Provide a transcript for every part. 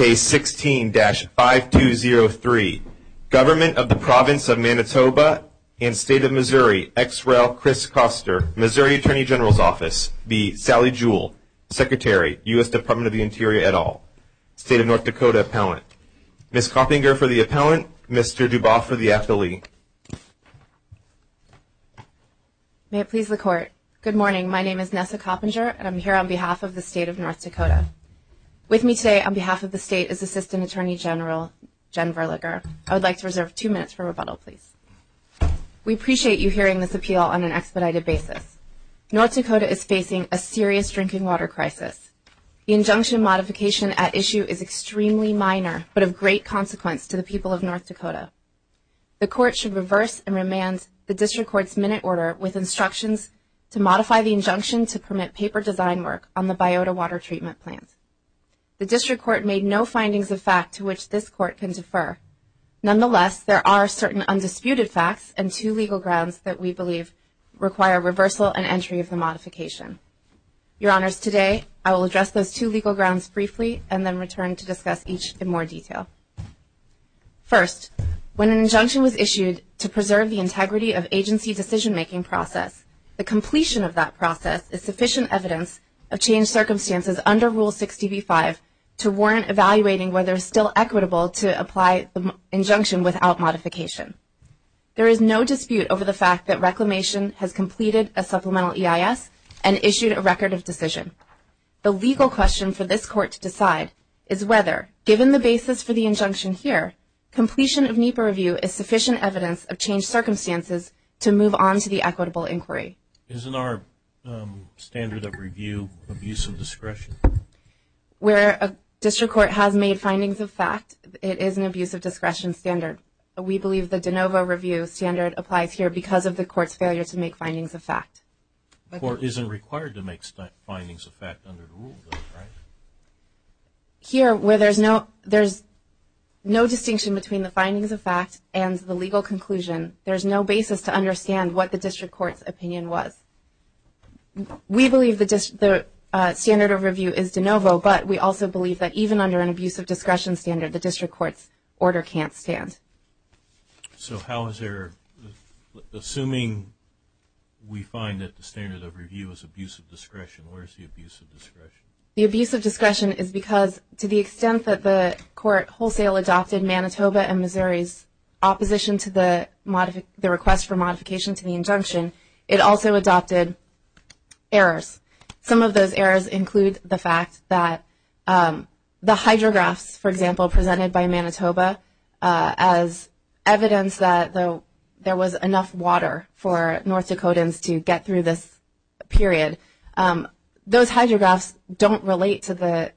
Case 16-5203, Government of the Province of Manitoba and State of Missouri, ex rel. Chris Koster, Missouri Attorney General's Office, v. Sally Jewell, Secretary, U.S. Department of the Interior et al., State of North Dakota Appellant. Ms. Coppinger for the appellant, Mr. Dubois for the affilee. May it please the Court. Good morning. My name is Nessa Coppinger, and I'm here on behalf of the State of North Dakota. With me today on behalf of the State is Assistant Attorney General Jen Verliger. I would like to reserve 2 minutes for rebuttal, please. We appreciate you hearing this appeal on an expedited basis. North Dakota is facing a serious drinking water crisis. The injunction modification at issue is extremely minor, but of great consequence to the people of North Dakota. The Court should reverse and remand the District Court's minute order with instructions to modify the injunction to permit paper design work on the Biota water treatment plant. The District Court made no findings of fact to which this Court can defer. Nonetheless, there are certain undisputed facts and 2 legal grounds that we believe require reversal and entry of the modification. Your Honors, today I will address those 2 legal grounds briefly and then return to discuss each in more detail. First, when an injunction was issued to preserve the integrity of agency decision-making process, the completion of that process is sufficient evidence of changed circumstances under Rule 60b-5 to warrant evaluating whether it's still equitable to apply the injunction without modification. There is no dispute over the fact that Reclamation has completed a supplemental EIS and issued a record of decision. The legal question for this Court to decide is whether, given the basis for the injunction here, completion of NEPA review is sufficient evidence of changed circumstances to move on to the equitable inquiry. Isn't our standard of review abuse of discretion? Where a District Court has made findings of fact, it is an abuse of discretion standard. We believe the de novo review standard applies here because of the Court's failure to make findings of fact. The Court isn't required to make findings of fact under the rule, though, right? Here, where there's no distinction between the findings of fact and the legal conclusion, there's no basis to understand what the District Court's opinion was. We believe the standard of review is de novo, but we also believe that even under an abuse of discretion standard, the District Court's order can't stand. So how is there, assuming we find that the standard of review is abuse of discretion, where's the abuse of discretion? The abuse of discretion is because to the extent that the Court wholesale adopted Manitoba and Missouri's opposition to the request for modification to the injunction, it also adopted errors. Some of those errors include the fact that the hydrographs, for example, presented by Manitoba as evidence that there was enough water for North Dakotans to get through this period, those hydrographs don't relate to the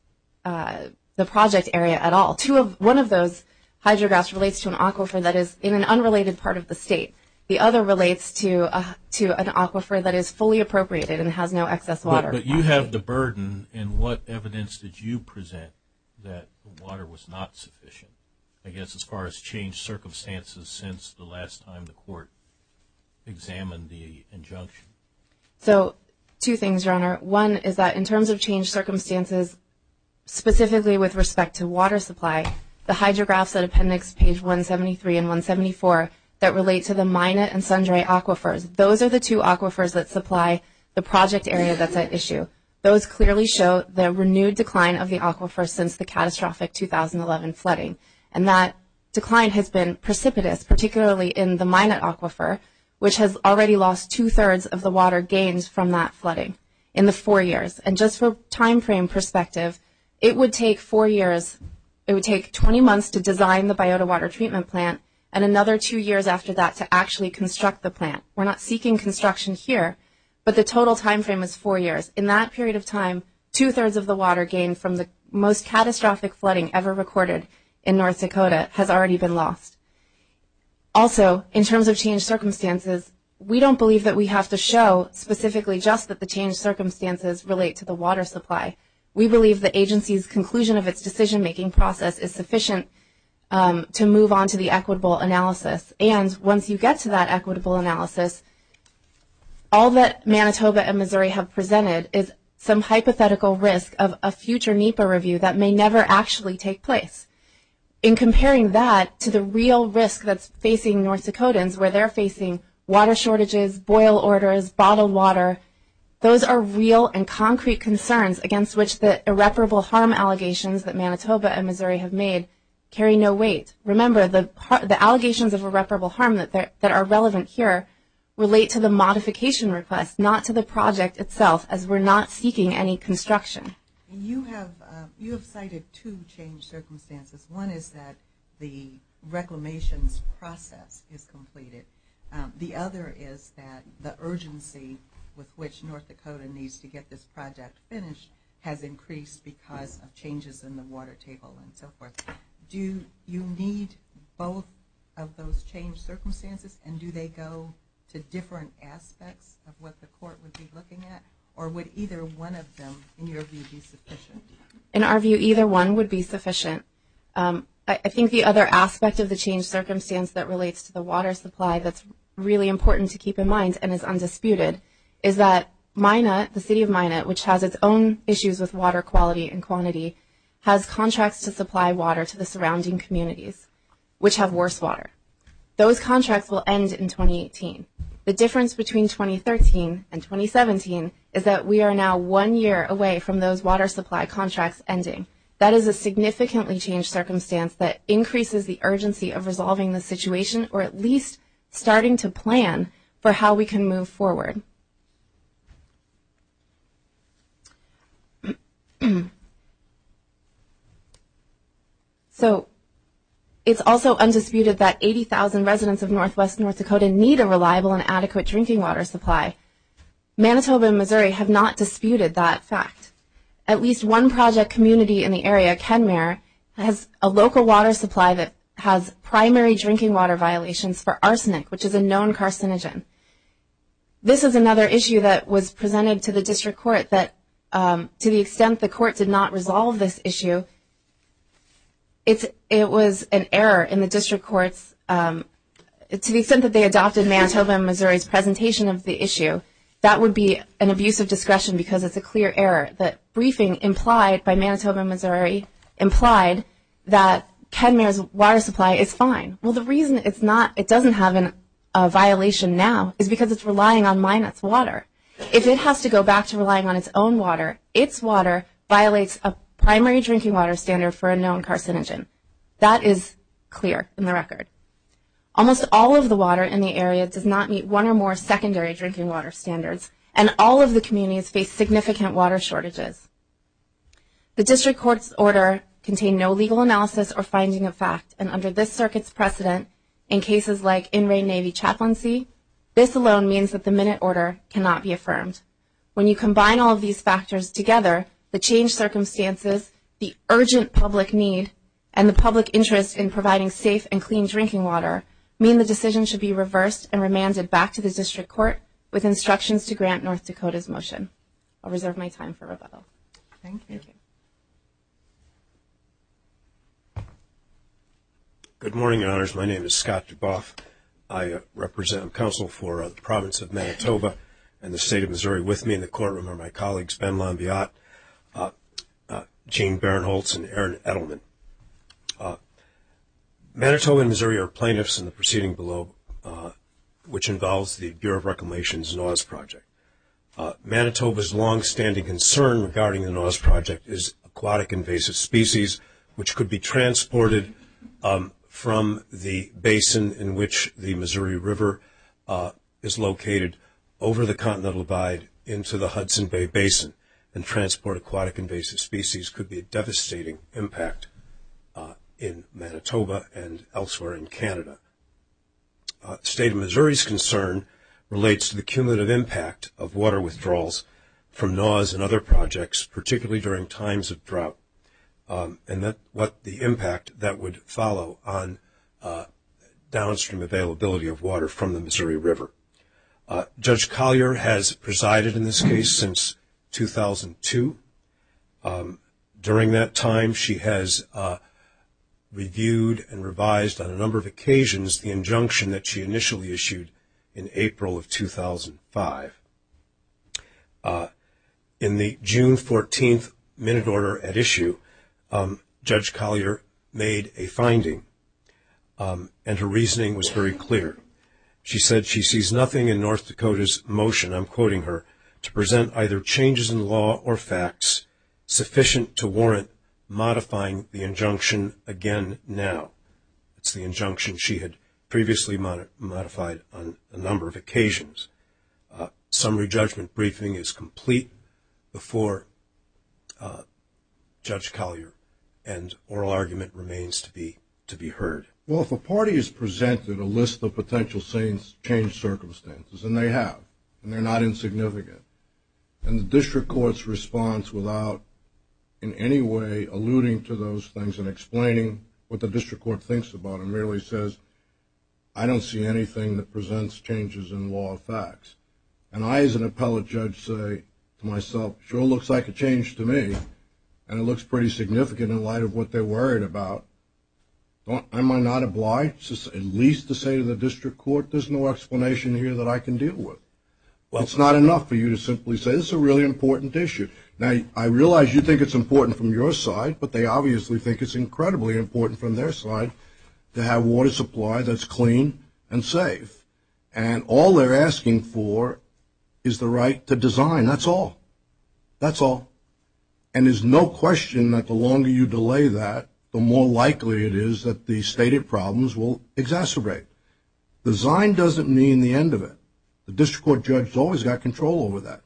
project area at all. One of those hydrographs relates to an aquifer that is in an unrelated part of the state. The other relates to an aquifer that is fully appropriated and has no excess water. But you have the burden, and what evidence did you present that the water was not sufficient? I guess as far as changed circumstances since the last time the Court examined the injunction. So 2 things, Your Honor. One is that in terms of changed circumstances, specifically with respect to water supply, the hydrographs at appendix page 173 and 174 that relate to the Minot and Sundre aquifers, those are the 2 aquifers that supply the project area that's at issue. Those clearly show the renewed decline of the aquifer since the catastrophic 2011 flooding. And that decline has been precipitous, particularly in the Minot aquifer, which has already lost 2/3 of the water gained from that flooding in the 4 years. And just for time frame perspective, it would take 4 years, it would take 20 months to design the Biota water treatment plant and another 2 years after that to actually construct the plant. We're not seeking construction here, but the total time frame is 4 years. In that period of time, 2/3 of the water gained from the most catastrophic flooding ever recorded in North Dakota has already been lost. Also, in terms of changed circumstances, we don't believe that we have to show specifically just that the changed circumstances relate to the water supply. We believe the agency's conclusion of its decision-making process is sufficient to move on to the equitable analysis. And once you get to that equitable analysis, all that Manitoba and Missouri have presented is some hypothetical risk of a future NEPA review that may never actually take place. In comparing that to the real risk that's facing North Dakotans, where they're facing water shortages, boil orders, bottled water, those are real and concrete concerns against which the irreparable harm allegations that Manitoba and Missouri have made carry no weight. Remember, the allegations of irreparable harm that are relevant here relate to the modification request, not to the project itself, as we're not seeking any construction. You have cited two changed circumstances. One is that the reclamations process is completed. The other is that the urgency with which North Dakota needs to get this project finished has increased because of changes in the water table and so forth. Do you need both of those changed circumstances, and do they go to different aspects of what the court would be looking at, or would either one of them, in your view, be sufficient? In our view, either one would be sufficient. I think the other aspect of the changed circumstance that relates to the water supply that's really important to keep in mind and is undisputed is that Minot, the city of Minot, which has its own issues with water quality and quantity, has contracts to supply water to the surrounding communities, which have worse water. Those contracts will end in 2018. The difference between 2013 and 2017 is that we are now 1 year away from those water supply contracts ending. That is a significantly changed circumstance that increases the urgency of resolving the situation, or at least starting to plan for how we can move forward. So it's also undisputed that 80,000 residents of Northwest North Dakota need a reliable and adequate drinking water supply. Manitoba and Missouri have not disputed that fact. At least one project community in the area, Kenmare, has a local water supply that has primary drinking water violations for arsenic, which is a known carcinogen. This is another issue that was presented to the district court that, to the extent the court did not resolve this issue, it was an error in the district court's, to the extent that they adopted Manitoba and Missouri's presentation of the issue, that would be an abuse of discretion because it's a clear error. The briefing implied by Manitoba and Missouri implied that Kenmare's water supply is fine. Well, the reason it doesn't have a violation now is because it's relying on Minot's water. If it has to go back to relying on its own water, its water violates a primary drinking water standard for a known carcinogen. That is clear in the record. Almost all of the water in the area does not meet one or more secondary drinking water standards, and all of the communities face significant water shortages. The district court's order contained no legal analysis or finding of fact, and under this circuit's precedent, in cases like In Re Navy chaplaincy, this alone means that the minute order cannot be affirmed. When you combine all of these factors together, the changed circumstances, the urgent public need, and the public interest in providing safe and clean drinking water mean the decision should be reversed and remanded back to the district court with instructions to grant North Dakota's motion. I'll reserve my time for rebuttal. Thank you. Thank you. Good morning, Your Honors. My name is Scott Duboff. I represent counsel for the province of Manitoba and the state of Missouri. With me in the courtroom are my colleagues Ben Lambiat, Gene Barinholtz, and Aaron Edelman. Manitoba and Missouri are plaintiffs in the proceeding below, which involves the Bureau of Reclamation's NAWS project. Manitoba's long-standing concern regarding the NAWS project is aquatic invasive species, which could be transported from the basin in which the Missouri River is located over the Continental Divide into the Hudson Bay Basin, and transport aquatic invasive species could be a devastating impact in Manitoba and elsewhere in Canada. The state of Missouri's concern relates to the cumulative impact of water withdrawals from NAWS and other projects, particularly during times of drought, and what the impact that would follow on downstream availability of water from the Missouri River. Judge Collier has presided in this case since 2002. During that time, she has reviewed and revised on a number of occasions the injunction that she initially issued in April of 2005. In the June 14th minute order at issue, Judge Collier made a finding, and her reasoning was very clear. She said she sees nothing in North Dakota's motion, I'm quoting her, to present either changes in law or facts sufficient to warrant modifying the injunction again now. It's the injunction she had previously modified on a number of occasions. Summary judgment briefing is complete before Judge Collier, and oral argument remains to be heard. Well, if a party is presented a list of potential change circumstances, and they have, and they're not insignificant, and the district court's response without in any way alluding to those things and explaining what the district court thinks about them, merely says, I don't see anything that presents changes in law or facts. And I, as an appellate judge, say to myself, sure looks like a change to me, and it looks pretty significant in light of what they're worried about. Am I not obliged at least to say to the district court, there's no explanation here that I can deal with? Well, it's not enough for you to simply say, this is a really important issue. Now, I realize you think it's important from your side, but they obviously think it's incredibly important from their side to have water supply that's clean and safe. And all they're asking for is the right to design. That's all. That's all. And there's no question that the longer you delay that, the more likely it is that the stated problems will exacerbate. Design doesn't mean the end of it. The district court judge has always got control over that.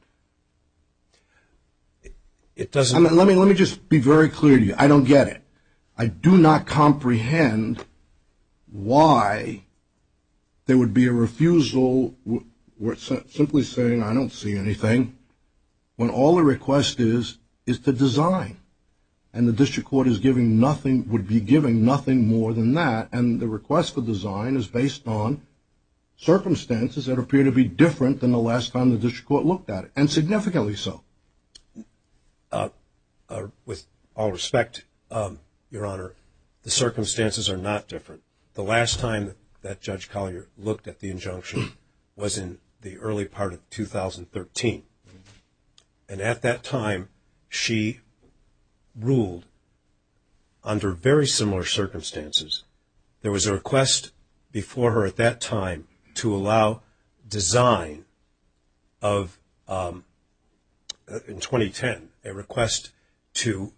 It doesn't. I mean, let me just be very clear to you. I don't get it. I do not comprehend why there would be a refusal simply saying I don't see anything when all the request is to design. And the district court is giving nothing, would be giving nothing more than that. And the request for design is based on circumstances that appear to be different than the last time the district court looked at it, and significantly so. With all respect, Your Honor, the circumstances are not different. The last time that Judge Collier looked at the injunction was in the early part of 2013. And at that time, she ruled under very similar circumstances. There was a request before her at that time to allow design of, in 2010, a request to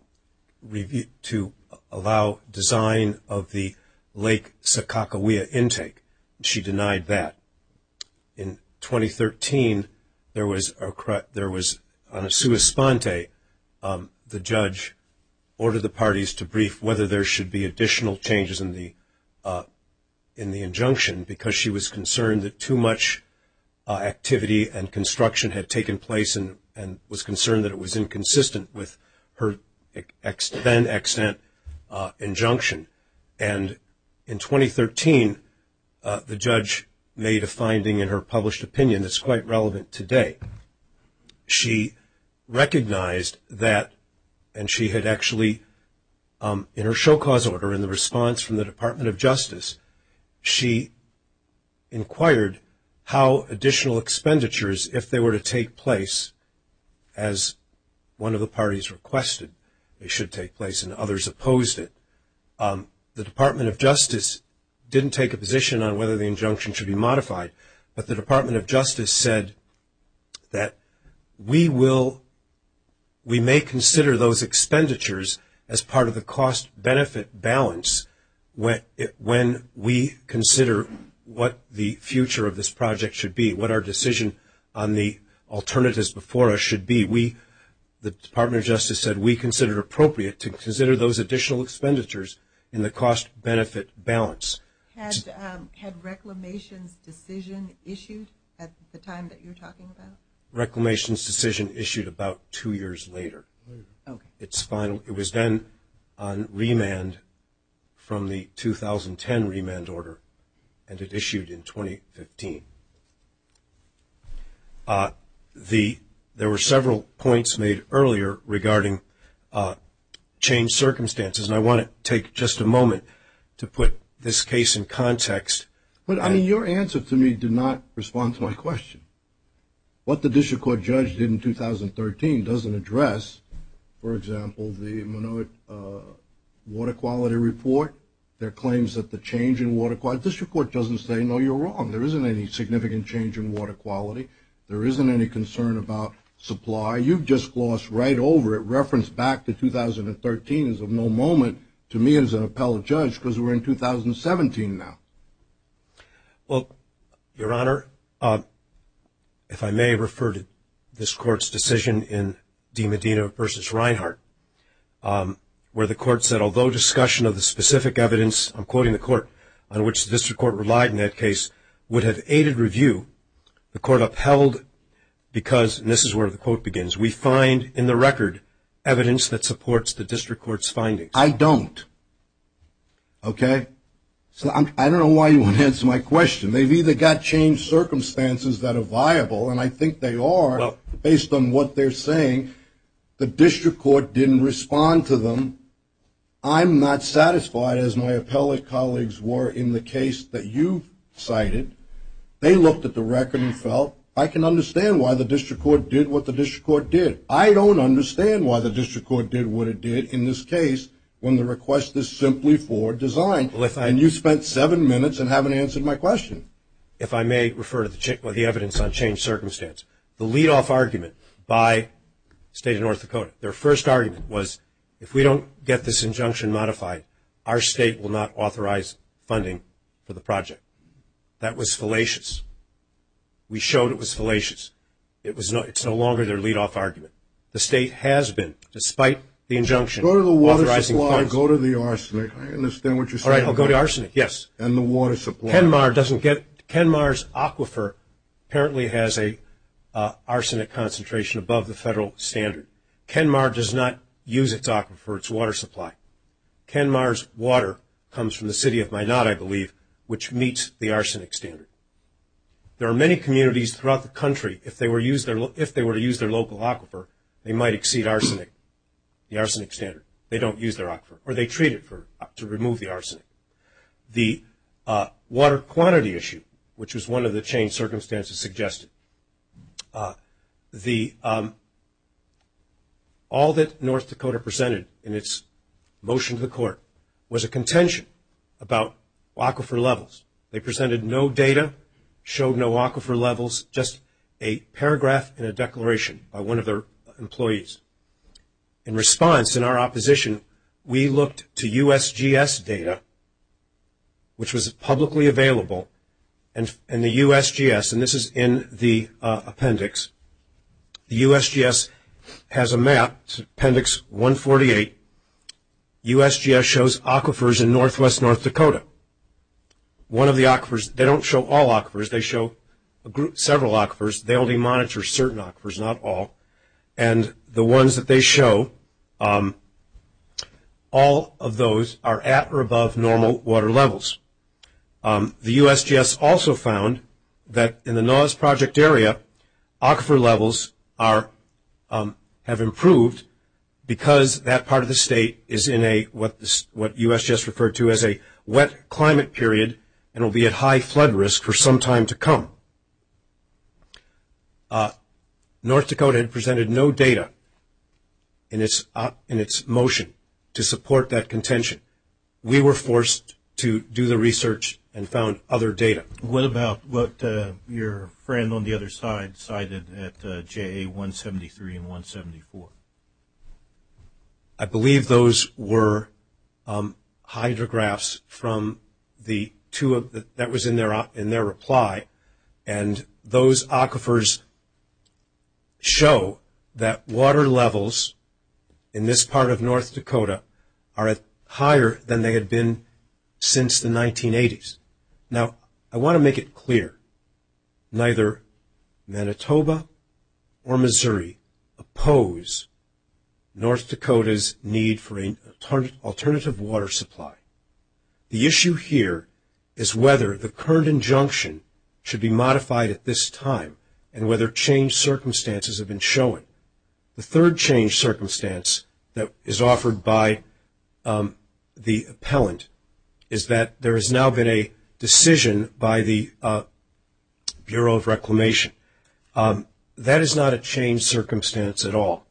allow design of the Lake Sakakawea intake. She denied that. In 2013, there was on a sua sponte, the judge ordered the parties to brief whether there should be additional changes in the injunction because she was concerned that too much activity and construction had taken place and was concerned that it was inconsistent with her then extant injunction. And in 2013, the judge made a finding in her published opinion that's quite relevant today. She recognized that, and she had actually, in her show cause order, in the response from the Department of Justice, she inquired how additional expenditures, if they were to take place, as one of the parties requested they should take place and others opposed it. The Department of Justice didn't take a position on whether the injunction should be modified, but the Department of Justice said that we may consider those expenditures as part of the cost-benefit balance when we consider what the future of this project should be, what our decision on the alternatives before us should be. The Department of Justice said we consider it appropriate to consider those additional expenditures in the cost-benefit balance. Had Reclamation's decision issued at the time that you're talking about? Reclamation's decision issued about 2 years later. Okay. It's final. It was then on remand from the 2010 remand order, and it issued in 2015. There were several points made earlier regarding changed circumstances, and I want to take just a moment to put this case in context. But, I mean, your answer to me did not respond to my question. what the district court judge did in 2013 doesn't address, for example, the Minoit water quality report. Their claims that the change in water quality, the district court doesn't say, no, you're wrong. There isn't any significant change in water quality. There isn't any concern about supply. You've just glossed right over it. Reference back to 2013 is of no moment to me as an appellate judge because we're in 2017 now. Well, Your Honor, if I may refer to this court's decision in De Medina versus Reinhart, where the court said, although discussion of the specific evidence, I'm quoting the court, on which the district court relied in that case would have aided review, the court upheld because, and this is where the quote begins, we find in the record evidence that supports the district court's findings. I don't. Okay? So I don't know why you want to answer my question. They've either got changed circumstances that are viable, and I think they are, based on what they're saying. The district court didn't respond to them. I'm not satisfied, as my appellate colleagues were in the case that you cited. They looked at the record and felt, I can understand why the district court did what the district court did. I don't understand why the district court did what it did in this case when the request is simply for design. And you spent 7 minutes and haven't answered my question. If I may refer to the evidence on changed circumstance. The leadoff argument by the state of North Dakota, their first argument was, if we don't get this injunction modified, our state will not authorize funding for the project. That was fallacious. We showed it was fallacious. It's no longer their leadoff argument. The state has been, despite the injunction, go to the water authorizing supply, funds. Go to the arsenic. I understand what you're saying. All right, I'll go to arsenic, yes. And the water supply. Kenmar's aquifer apparently has a arsenic concentration above the federal standard. Kenmar does not use its aquifer for its water supply. Kenmar's water comes from the city of Minot, I believe, which meets the arsenic standard. There are many communities throughout the country, if they were to use their local aquifer, they might exceed arsenic, the arsenic standard. They don't use their aquifer, or they treat it to remove the arsenic. The water quantity issue, which was one of the changed circumstances suggested, all that North Dakota presented in its motion to the court was a contention about aquifer levels. They presented no data, showed no aquifer levels, just a paragraph in a declaration by one of their employees. In response, in our opposition, we looked to USGS data, which was publicly available, and the USGS, and this is in the appendix, the USGS has a map, it's appendix 148. USGS shows aquifers in northwest North Dakota. One of the aquifers, they don't show all aquifers, they show several aquifers. They only monitor certain aquifers, not all. And the ones that they show, all of those are at or above normal water levels. The USGS also found that in the NAWS project area, aquifer levels have improved because that part of the state is in what USGS referred to as a wet climate period and will be at high flood risk for some time to come. North Dakota had presented no data in its motion to support that contention. We were forced to do the research and found other data. What about what your friend on the other side cited at JA 173 and 174? I believe those were hydrographs from the two that was in their reply, and those aquifers show that water levels in this part of North Dakota are higher than they had been since the 1980s. Now, I want to make it clear, neither Manitoba or Missouri oppose North Dakota's need for an alternative water supply. The issue here is whether the current injunction should be modified at this time and whether changed circumstances have been shown. The third changed circumstance that is offered by the appellant is that there has now been a decision by the Bureau of Reclamation. that is not a changed circumstance at all.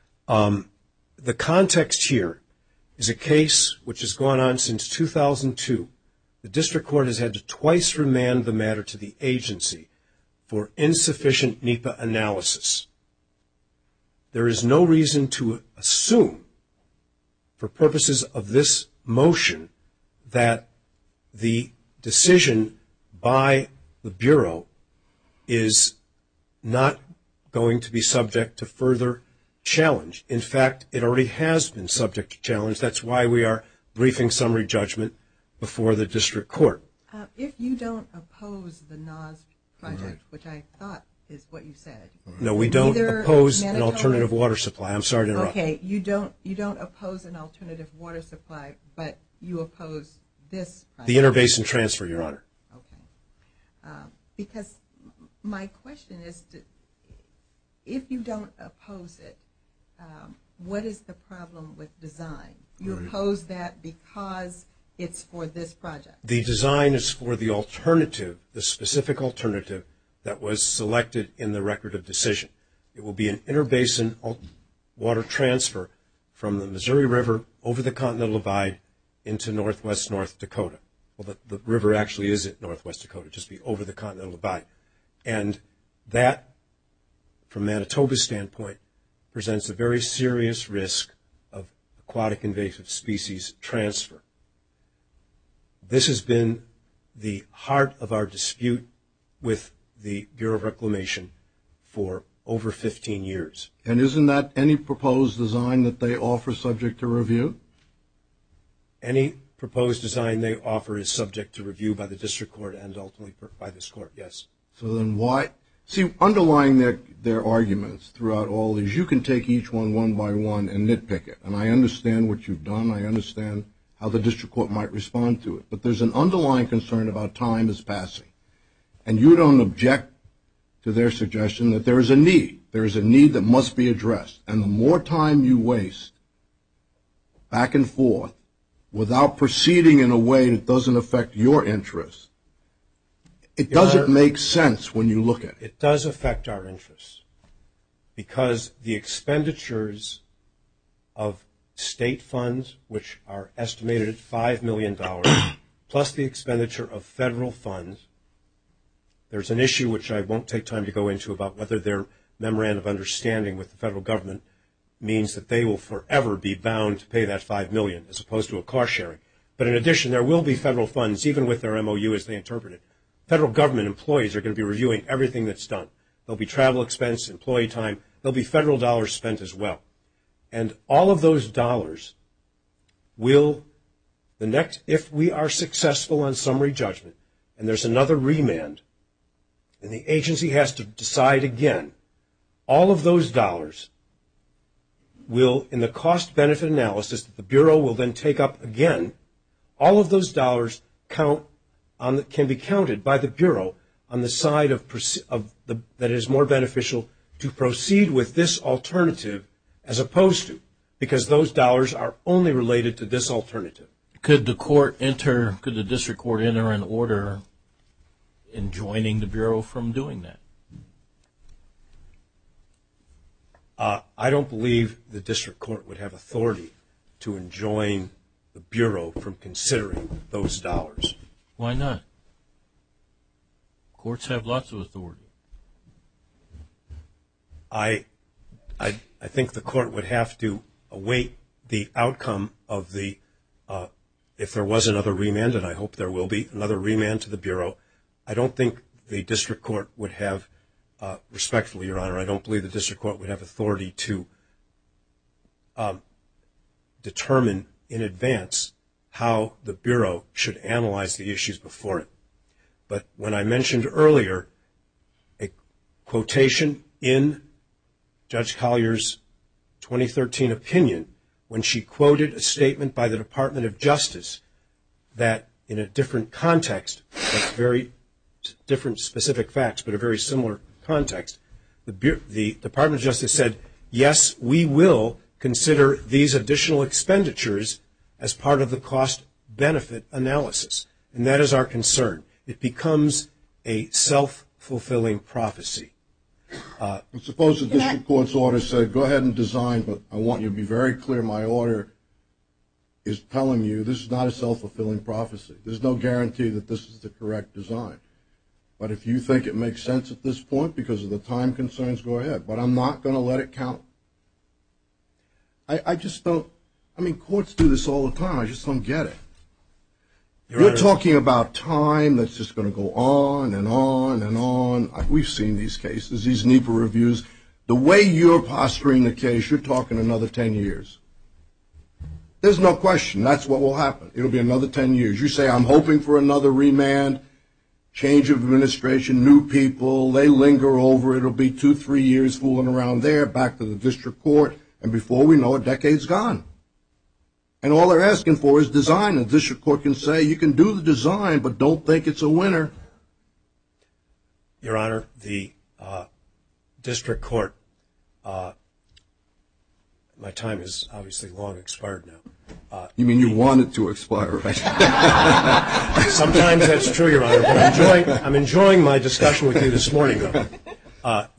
The context here is a case which has gone on since 2002. The district court has had to twice remand the matter to the agency for insufficient NEPA analysis. There is no reason to assume, for purposes of this motion, that the decision by the Bureau is not going to be subject to further challenge. In fact, it already has been subject to challenge. That's why we are briefing summary judgment before the district court. If you don't oppose the NOS project, which I thought is what you said. No, we don't oppose an alternative water supply. I'm sorry to interrupt. Okay, you don't oppose an alternative water supply, but you oppose this project. The interbasin transfer, Your Honor. Okay. Because my question is, if you don't oppose it, what is the problem with design? You oppose that because it's for this project. The design is for the alternative, the specific alternative that was selected in the record of decision. It will be an interbasin water transfer from the Missouri River over the Continental Divide into northwest North Dakota. Well, the river actually is at northwest Dakota, just be over the Continental Divide. And that, from Manitoba's standpoint, presents a very serious risk of aquatic invasive species transfer. This has been the heart of our dispute with the Bureau of Reclamation for over 15 years. And isn't that any proposed design that they offer subject to review? Any proposed design they offer is subject to review by the district court and ultimately by this court, yes. So then why? See, underlying their arguments throughout all these, you can take each one by one and nitpick it. And I understand what you've done. I understand how the district court might respond to it. But there's an underlying concern about time is passing. And you don't object to their suggestion that there is a need. There is a need that must be addressed. And the more time you waste back and forth without proceeding in a way that doesn't affect your interests, it doesn't make sense when you look at it. It does affect our interests because the expenditures of state funds, which are estimated at $5 million, plus the expenditure of federal funds. There's an issue which I won't take time to go into about whether their memorandum of understanding with the federal government means that they will forever be bound to pay that $5 million as opposed to a cost sharing. But in addition, there will be federal funds, even with their MOU as they interpret it. Federal government employees are going to be reviewing everything that's done. There'll be travel expense, employee time. There'll be federal dollars spent as well. And all of those dollars will, if we are successful on summary judgment, and there's another remand, and the agency has to decide again, all of those dollars will, in the cost-benefit analysis that the Bureau will then take up again, all of those dollars can be counted by the Bureau on the side that is more beneficial to proceed with this alternative as opposed to, because those dollars are only related to this alternative. Could the district court enter an order enjoining the Bureau from doing that? I don't believe the district court would have authority to enjoin the Bureau from considering those dollars. Why not? Courts have lots of authority. I think the court would have to await the outcome of if there was another remand, and I hope there will be another remand to the Bureau. I don't think the district court would have, respectfully, Your Honor, I don't believe the district court would have authority to determine in advance how the Bureau should analyze the issues before it. But when I mentioned earlier a quotation in Judge Collier's 2013 opinion, when she quoted a statement by the Department of Justice that in a different context, that's very different specific facts, but a very similar context, the Department of Justice said, yes, we will consider these additional expenditures as part of the cost-benefit analysis, and that is our concern. It becomes a self-fulfilling prophecy. And suppose the district court's order said, go ahead and design, but I want you to be very clear, my order is telling you this is not a self-fulfilling prophecy. There's no guarantee that this is the correct design. But if you think it makes sense at this point because of the time concerns, go ahead. But I'm not going to let it count. I just don't, I mean, courts do this all the time. I just don't get it. You're talking about time that's just going to go on and on and on. We've seen these cases, these NEPA reviews. The way you're posturing the case, you're talking another 10 years. There's no question. That's what will happen. It'll be another 10 years. You say, I'm hoping for another remand, change of administration, new people. They linger over it. It'll be 2-3 years fooling around there, back to the district court. And before we know it, decade's gone. And all they're asking for is design. The district court can say, you can do the design, but don't think it's a winner. Your Honor, the district court, my time is obviously long expired now. You mean you want it to expire, right? Sometimes that's true, Your Honor, but I'm enjoying my discussion with you this morning, though.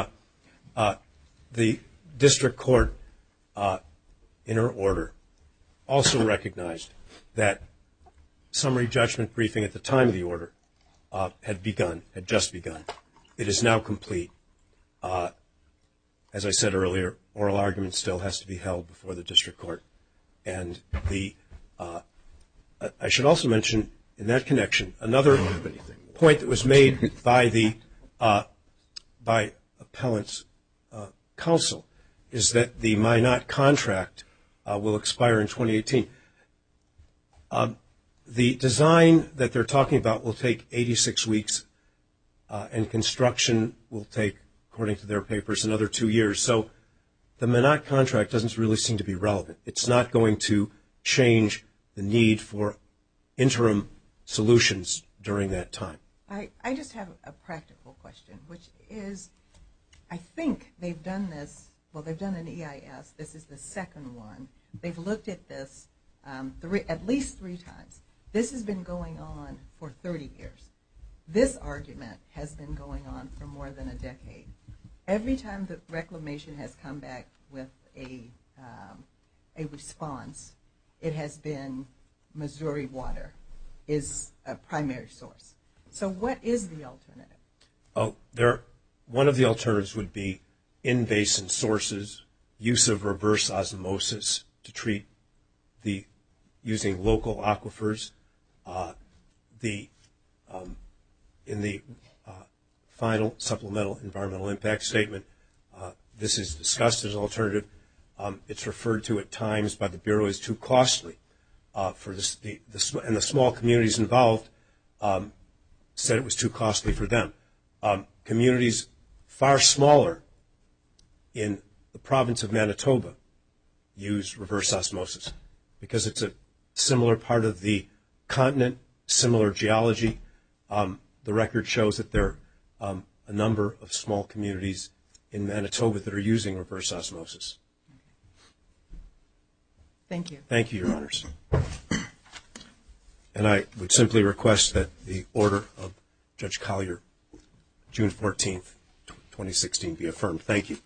The district court, in her order, also recognized that summary judgment briefing at the time of the order had just begun. It is now complete. As I said earlier, oral argument still has to be held before the district court. And I should also mention in that connection another point that was made by appellant's counsel is that the Minot contract will expire in 2018. The design that they're talking about will take 86 weeks, and construction will take, according to their papers, another 2 years. So the Minot contract doesn't really seem to be relevant. It's not going to change the need for interim solutions during that time. I just have a practical question, which is, I think they've done this, well, they've done an EIS. This is the second one. They've looked at this at least 3 times. This has been going on for 30 years. This argument has been going on for more than a decade. Every time that Reclamation has come back with a response, it has been Missouri Water is a primary source. So what is the alternative? One of the alternatives would be in-basin sources, use of reverse osmosis to treat using local aquifers. In the final supplemental environmental impact statement, this is discussed as an alternative. It's referred to at times by the Bureau as too costly for this, and the small communities involved said it was too costly for them. Communities far smaller in the province of Manitoba use reverse osmosis because it's a similar part of the continent, similar geology. The record shows that there are a number of small communities in Manitoba that are using reverse osmosis. Thank you. Thank you, Your Honors. And I would simply request that the order of Judge Collier, June 14th, 2016, be affirmed. Thank you.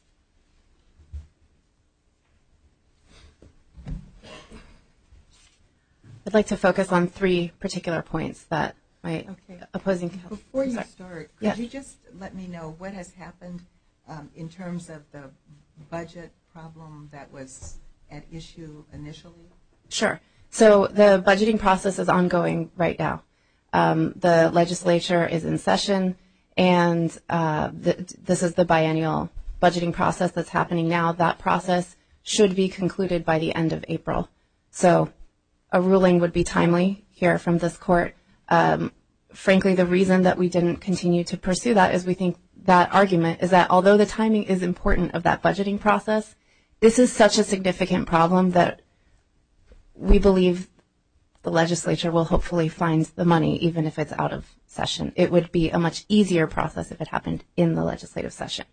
I'd like to focus on 3 particular points that my opposing counsel. Before you start, could you just let me know what has happened in terms of the budget problem that was at issue initially? Sure. So the budgeting process is ongoing right now. The legislature is in session, and this is the biennial budgeting process that's happening now. That process should be concluded by the end of April. So a ruling would be timely here from this court. Frankly, the reason that we didn't continue to pursue that is we think that argument is that although the timing is important of that budgeting process, this is such a significant problem that we believe the legislature will hopefully find the money even if it's out of session. It would be a much easier process if it happened in the legislative session.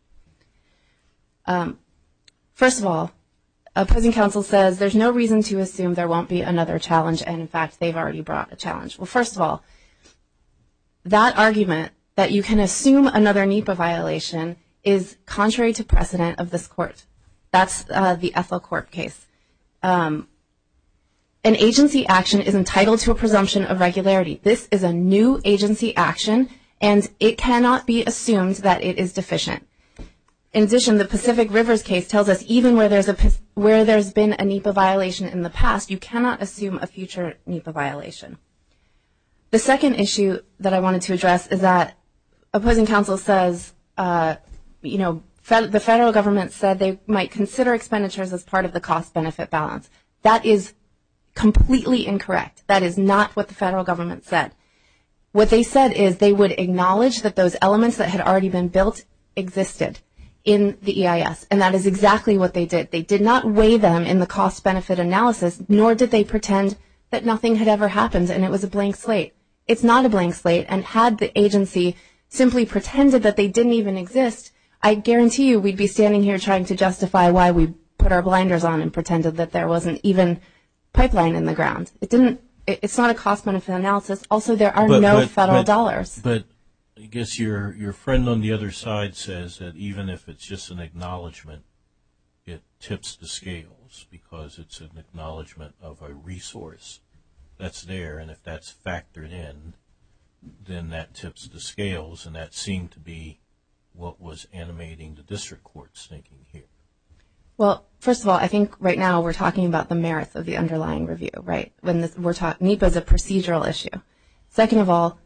First of all, opposing counsel says there's no reason to assume there won't be another challenge, and in fact they've already brought a challenge. Well, first of all, that argument that you can assume another NEPA violation is contrary to precedent of this court. That's the Ethel Corp case. An agency action is entitled to a presumption of regularity. This is a new agency action, and it cannot be assumed that it is deficient. In addition, the Pacific Rivers case tells us even where there's been a NEPA violation in the past, you cannot assume a future NEPA violation. The second issue that I wanted to address is that opposing counsel says, the federal government said they might consider expenditures as part of the cost-benefit balance. That is completely incorrect. That is not what the federal government said. What they said is they would acknowledge that those elements that had already been built existed in the EIS, and that is exactly what they did. They did not weigh them in the cost-benefit analysis, nor did they pretend that nothing had ever happened and it was a blank slate. It's not a blank slate, and had the agency simply pretended that they didn't even exist, I guarantee you we'd be standing here trying to justify why we put our blinders on and pretended that there wasn't even pipeline in the ground. It's not a cost-benefit analysis. Also, there are no federal dollars. But I guess your friend on the other side says that even if it's just an acknowledgement, it tips the scales because it's an acknowledgement of a resource that's there, and if that's factored in, then that tips the scales, and that seemed to be what was animating the district court's thinking here. Well, first of all, I think right now we're talking about the merits of the underlying review, right? NEPA is a procedural issue. Second of all,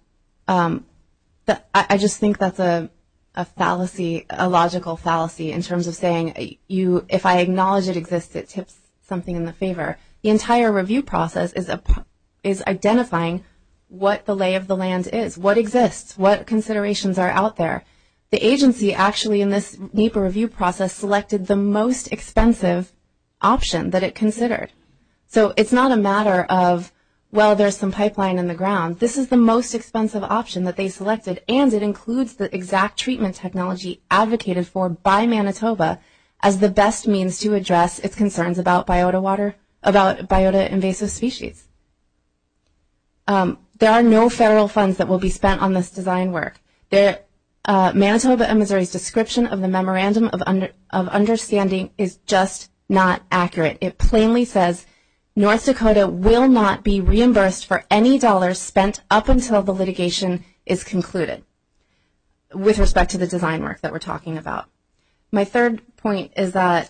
I just think that's a fallacy, a logical fallacy in terms of saying if I acknowledge it exists, it tips something in the favor. The entire review process is identifying what the lay of the land is, what exists, what considerations are out there. The agency actually in this NEPA review process selected the most expensive option that it considered. So it's not a matter of, well, there's some pipeline in the ground. This is the most expensive option that they selected, and it includes the exact treatment technology advocated for by Manitoba as the best means to address its concerns about biota invasive species. There are no federal funds that will be spent on this design work. Manitoba and Missouri's description of the Memorandum of Understanding is just not accurate. It plainly says North Dakota will not be reimbursed for any dollars spent up until the litigation is concluded with respect to the design work that we're talking about. My third point is that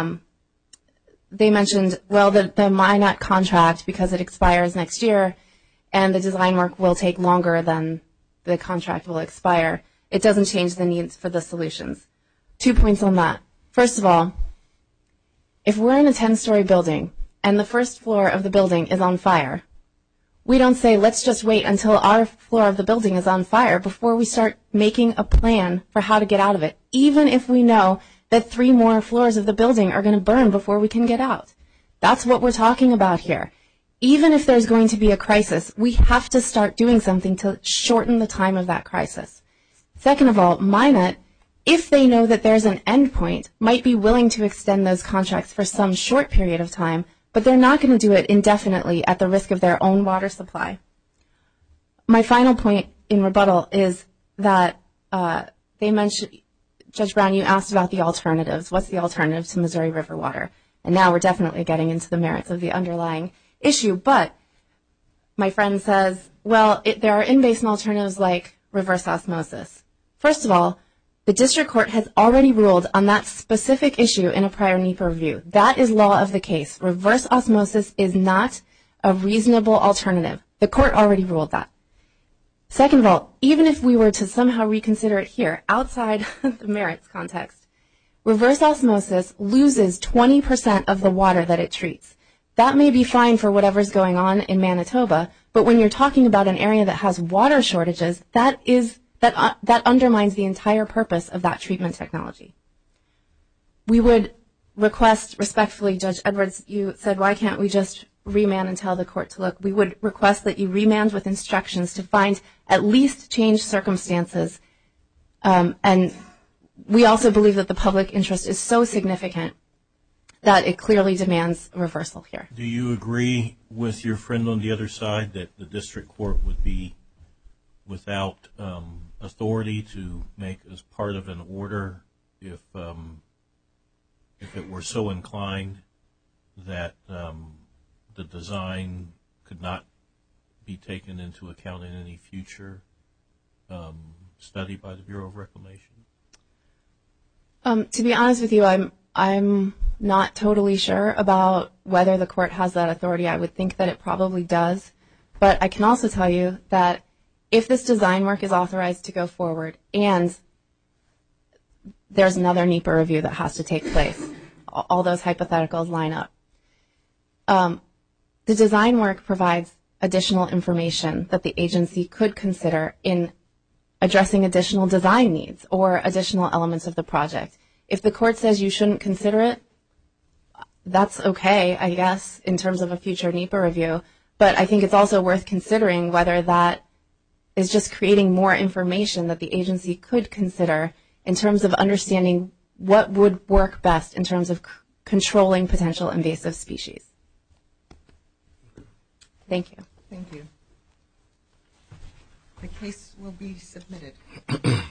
they mentioned, well, the Minot contract, because it expires next year and the design work will take longer than the contract will expire, it doesn't change the needs for the solutions. 2 points on that. First of all, if we're in a 10-story building and the first floor of the building is on fire, we don't say, let's just wait until our floor of the building is on fire before we start making a plan for how to get out of it, even if we know that 3 more floors of the building are going to burn before we can get out. That's what we're talking about here. Even if there's going to be a crisis, we have to start doing something to shorten the time of that crisis. Second of all, Minot, if they know that there's an end point, might be willing to extend those contracts for some short period of time, but they're not going to do it indefinitely at the risk of their own water supply. My final point in rebuttal is that they mentioned, Judge Brown, you asked about the alternatives. What's the alternative to Missouri River water? And now we're definitely getting into the merits of the underlying issue. But my friend says, well, there are in-basin alternatives like reverse osmosis. First of all, the district court has already ruled on that specific issue in a prior NEPA review. That is law of the case. Reverse osmosis is not a reasonable alternative. The court already ruled that. Second of all, even if we were to somehow reconsider it here, outside the merits context, reverse osmosis loses 20% of the water that it treats. That may be fine for whatever's going on in Manitoba, but when you're talking about an area that has water shortages, that undermines the entire purpose of that treatment technology. We would request respectfully, Judge Edwards, you said, why can't we just remand and tell the court to look? We would request that you remand with instructions to find at least changed circumstances. And we also believe that the public interest is so significant that it clearly demands reversal here. Do you agree with your friend on the other side that the district court would be without authority to make as part of an order if it were so inclined that the design could not be taken into account in any future study by the Bureau of Reclamation? To be honest with you, I'm not totally sure about whether the court has that authority. I would think that it probably does. But I can also tell you that if this design work is authorized to go forward and there's another NEPA review that has to take place, all those hypotheticals line up. The design work provides additional information that the agency could consider in addressing additional design needs or additional elements of the project. If the court says you shouldn't consider it, that's okay, I guess, in terms of a future NEPA review. But I think it's also worth considering whether that is just creating more information that the agency could consider in terms of understanding what would work best in terms of controlling potential invasive species. Thank you. Thank you. The case will be submitted.